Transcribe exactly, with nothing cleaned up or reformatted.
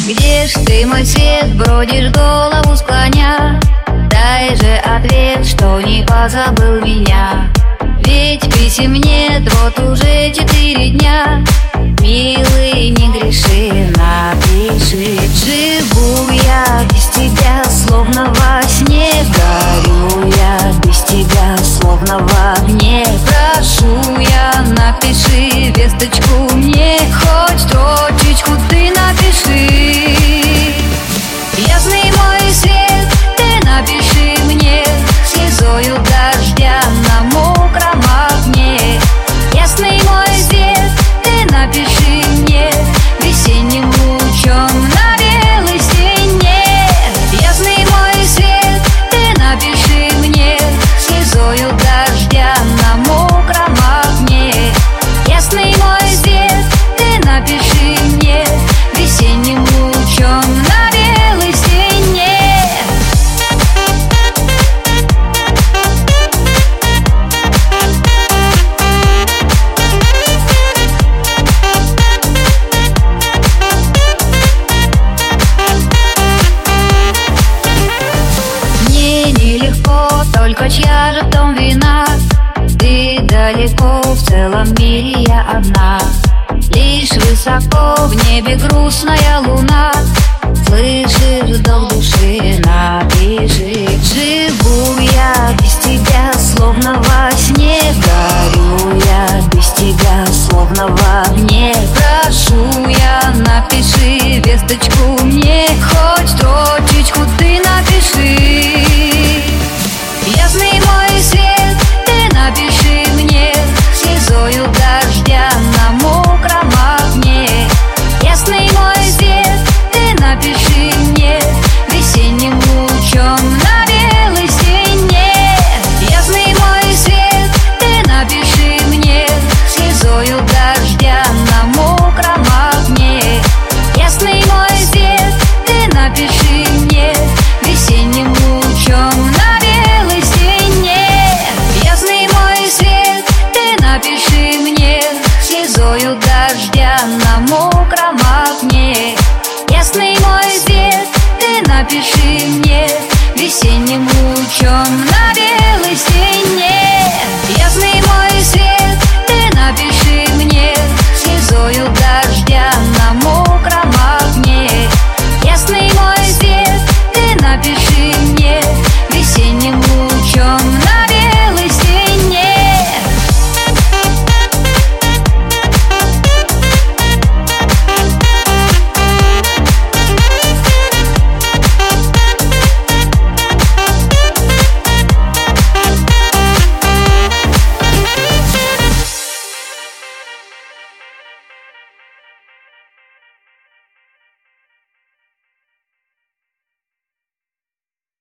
Где ж ты, мой свет, бродишь, голову склоня? Дай же ответ, что не позабыл меня. Ведь писем нет, вот уже четыре дня. Милый, не греши, напиши. Живу я без тебя, словно во сне. Горю я без тебя, словно в огне. Прошу я, напиши весточку мне. Хоть строчечку ты напиши. Ясный мой свет, ты напиши мне слезою дождя на мокром окне. Ясный мой свет, ты напиши мне весенним лучом на белой стене. Ясный мой свет, ты напиши мне слезою дождя на мокром окне. Ясный мой свет, ты напиши мне весенним лучом на белой стене. Мне нелегко, только чья же в том вина? Ты далеко, в целом мире я одна. Лишь высоко в небе грустная луна. Слышишь, долг души, напиши. Живу я без тебя, словно во сне. Горю я без тебя, словно в огне. Прошу я, напиши весточку мне. Хоть строчечку ты напиши. Ясный мой свет, ты напиши мне слезою дождя на мокром окне. Ясный мой свет, ты напиши мне весенним лучом на белой стене. Ясный мой свет, ты напиши мне слезою дождя на мокром окне. Ясный мой свет, ты напиши мне весенним лучом на белой стене. Ясный мой свет, ты напиши мне слезою дождя на мокром окне. Ясный мой свет, ты напиши мне весенним лучом на белой стене. Ясный мой свет, ты напиши мне слезою